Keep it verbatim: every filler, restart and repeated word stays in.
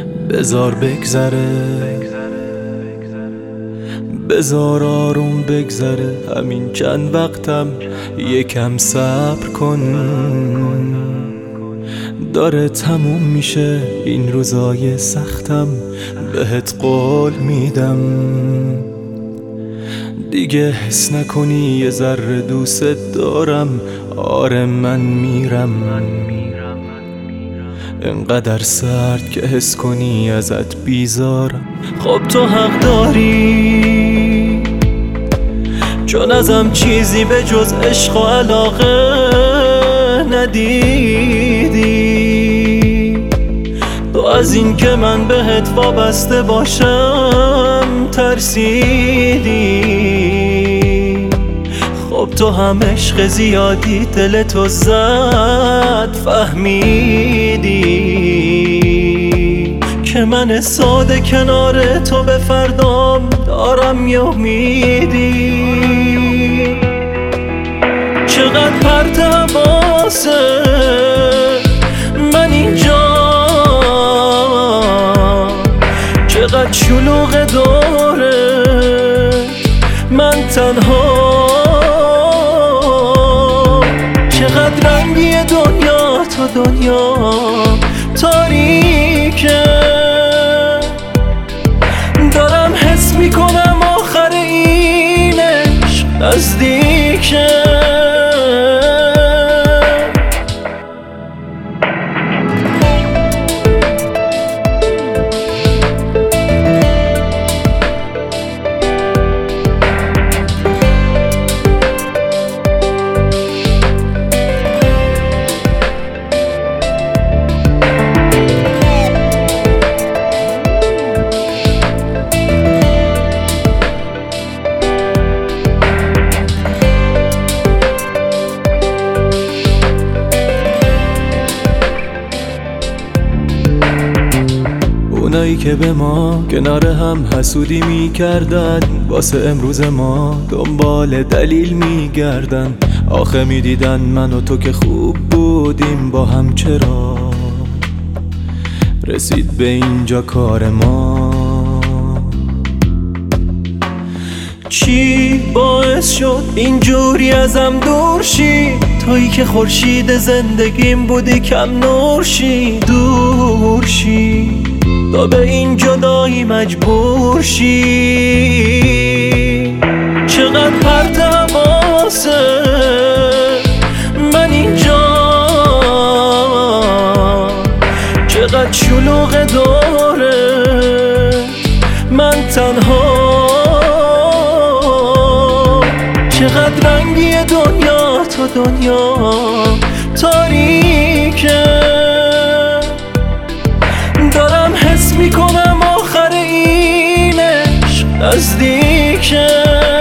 بذار بگذره، بذار آروم بگذره، همین چند وقتم یکم صبر کن. داره تموم میشه این روزای سختم، بهت قول میدم دیگه حس نکنی یه ذره دوست دارم. آره من میرم، انقدر سرد که حس کنی ازت بیزارم. خب تو حق داری، چون ازم چیزی به جز عشق و علاقه ندیدی. تو از این که من بهت وابسته باشم ترسیدی. خب تو هم عشق زیادی دلتو زد، فهمیدی که من ساده کنار تو به فردام دارم یه امیدی. چقدر پرت حواسه من اینجا، چقدر شلوغ داره من تنها. چقدر رنگی دنیا تو دنیا تاریکه. دارم حس میکنم آخر این عشق نزدیکه. اونایی که به ما کنار هم حسودی میکردن، واسه امروز ما دنبال دلیل میگردن. آخه میدیدن من و تو که خوب بودیم با هم، چرا رسید به اینجا کار ما؟ چی باعث شد اینجوری ازم دور شی؟ تویی که خورشید زندگیم بودی کم نور شی، دور شی تا به این جدایی مجبور شی. چقدر پرت حواسه من اینجا، چقدر شلوغ داره من تنها. چقدر رنگی دنیا تو دنیا تاریکه. دارم حس میکنم آخر این عشق نزدیکه.